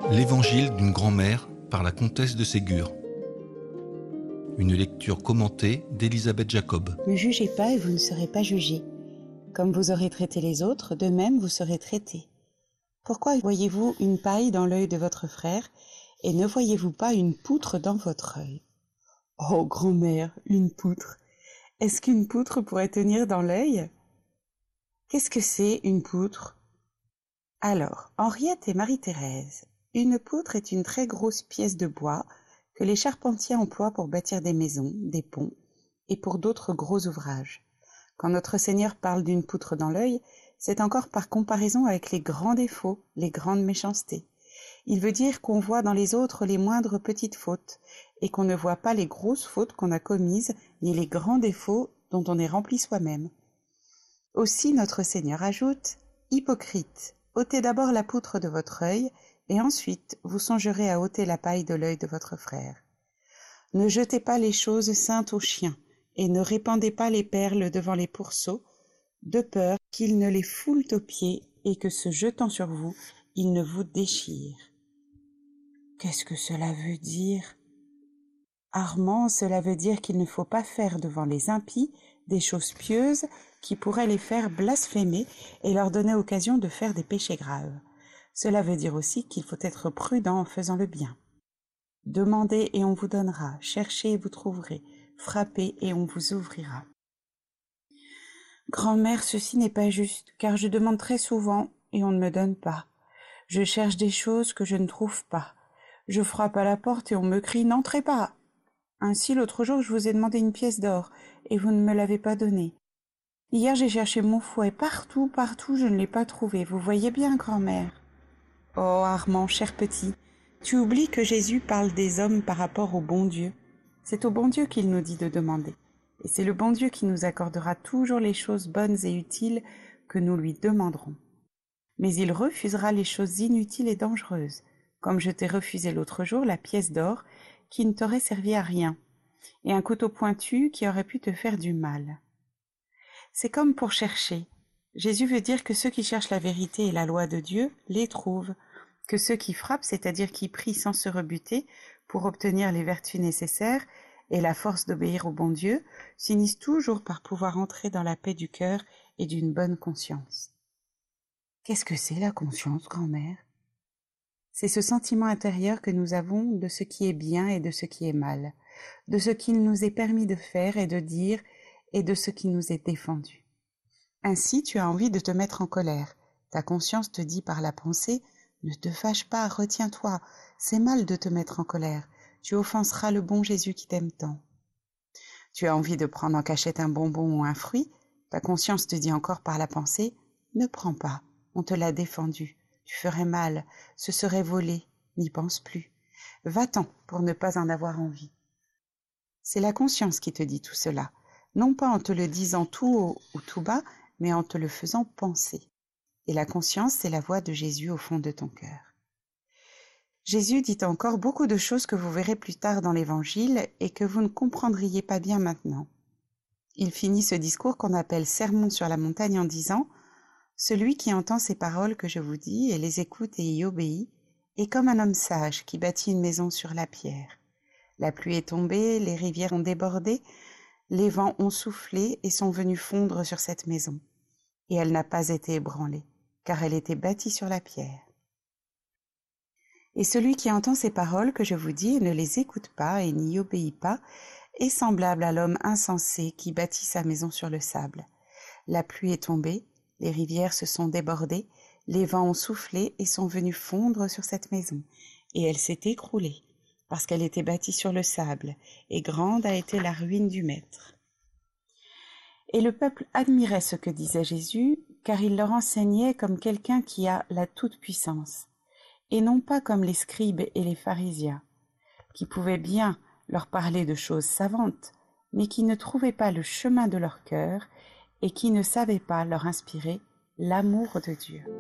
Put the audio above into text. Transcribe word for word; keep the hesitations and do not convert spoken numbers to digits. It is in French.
L'Évangile d'une grand-mère par la comtesse de Ségur. Une lecture commentée d'Elisabeth Jacob. Ne jugez pas et vous ne serez pas jugés. Comme vous aurez traité les autres, de même vous serez traités. Pourquoi voyez-vous une paille dans l'œil de votre frère et ne voyez-vous pas une poutre dans votre œil? Oh, grand-mère, une poutre. Est-ce qu'une poutre pourrait tenir dans l'œil? Qu'est-ce que c'est, une poutre? Alors, Henriette et Marie-Thérèse. Une poutre est une très grosse pièce de bois que les charpentiers emploient pour bâtir des maisons, des ponts et pour d'autres gros ouvrages. Quand notre Seigneur parle d'une poutre dans l'œil, c'est encore par comparaison avec les grands défauts, les grandes méchancetés. Il veut dire qu'on voit dans les autres les moindres petites fautes et qu'on ne voit pas les grosses fautes qu'on a commises ni les grands défauts dont on est rempli soi-même. Aussi notre Seigneur ajoute « Hypocrite, ôtez d'abord la poutre de votre œil et ensuite vous songerez à ôter la paille de l'œil de votre frère. Ne jetez pas les choses saintes aux chiens et ne répandez pas les perles devant les pourceaux, de peur qu'ils ne les foulent aux pieds et que se jetant sur vous, ils ne vous déchirent. » Qu'est-ce que cela veut dire? Armand, cela veut dire qu'il ne faut pas faire devant les impies des choses pieuses qui pourraient les faire blasphémer et leur donner occasion de faire des péchés graves. Cela veut dire aussi qu'il faut être prudent en faisant le bien. Demandez et on vous donnera, cherchez et vous trouverez, frappez et on vous ouvrira. Grand-mère, ceci n'est pas juste, car je demande très souvent et on ne me donne pas. Je cherche des choses que je ne trouve pas. Je frappe à la porte et on me crie « N'entrez pas !» Ainsi, l'autre jour, je vous ai demandé une pièce d'or et vous ne me l'avez pas donnée. Hier, j'ai cherché mon fouet partout, partout, je ne l'ai pas trouvé. Vous voyez bien, grand-mère. Oh, Armand, cher petit, tu oublies que Jésus parle des hommes par rapport au bon Dieu. C'est au bon Dieu qu'il nous dit de demander. Et c'est le bon Dieu qui nous accordera toujours les choses bonnes et utiles que nous lui demanderons. Mais il refusera les choses inutiles et dangereuses, comme je t'ai refusé l'autre jour la pièce d'or qui ne t'aurait servi à rien, et un couteau pointu qui aurait pu te faire du mal. C'est comme pour chercher. Jésus veut dire que ceux qui cherchent la vérité et la loi de Dieu les trouvent, que ceux qui frappent, c'est-à-dire qui prient sans se rebuter pour obtenir les vertus nécessaires et la force d'obéir au bon Dieu, finissent toujours par pouvoir entrer dans la paix du cœur et d'une bonne conscience. Qu'est-ce que c'est la conscience, grand-mère? C'est ce sentiment intérieur que nous avons de ce qui est bien et de ce qui est mal, de ce qu'il nous est permis de faire et de dire et de ce qui nous est défendu. Ainsi, tu as envie de te mettre en colère. Ta conscience te dit par la pensée « Ne te fâche pas, retiens-toi, c'est mal de te mettre en colère, tu offenseras le bon Jésus qui t'aime tant. » Tu as envie de prendre en cachette un bonbon ou un fruit, ta conscience te dit encore par la pensée « Ne prends pas, on te l'a défendu, tu ferais mal, ce serait volé, n'y pense plus. Va-t'en pour ne pas en avoir envie. » C'est la conscience qui te dit tout cela, non pas en te le disant tout haut ou tout bas, mais en te le faisant penser. Et la conscience, c'est la voix de Jésus au fond de ton cœur. Jésus dit encore beaucoup de choses que vous verrez plus tard dans l'Évangile et que vous ne comprendriez pas bien maintenant. Il finit ce discours qu'on appelle Sermon sur la montagne en disant « Celui qui entend ces paroles que je vous dis et les écoute et y obéit est comme un homme sage qui bâtit une maison sur la pierre. La pluie est tombée, les rivières ont débordé, les vents ont soufflé et sont venus fondre sur cette maison. Et elle n'a pas été ébranlée, car elle était bâtie sur la pierre. Et celui qui entend ces paroles que je vous dis et ne les écoute pas et n'y obéit pas est semblable à l'homme insensé qui bâtit sa maison sur le sable. La pluie est tombée, les rivières se sont débordées, les vents ont soufflé et sont venus fondre sur cette maison, et elle s'est écroulée, parce qu'elle était bâtie sur le sable, et grande a été la ruine du maître. » Et le peuple admirait ce que disait Jésus, car il leur enseignait comme quelqu'un qui a la toute-puissance, et non pas comme les scribes et les pharisiens, qui pouvaient bien leur parler de choses savantes, mais qui ne trouvaient pas le chemin de leur cœur et qui ne savaient pas leur inspirer l'amour de Dieu.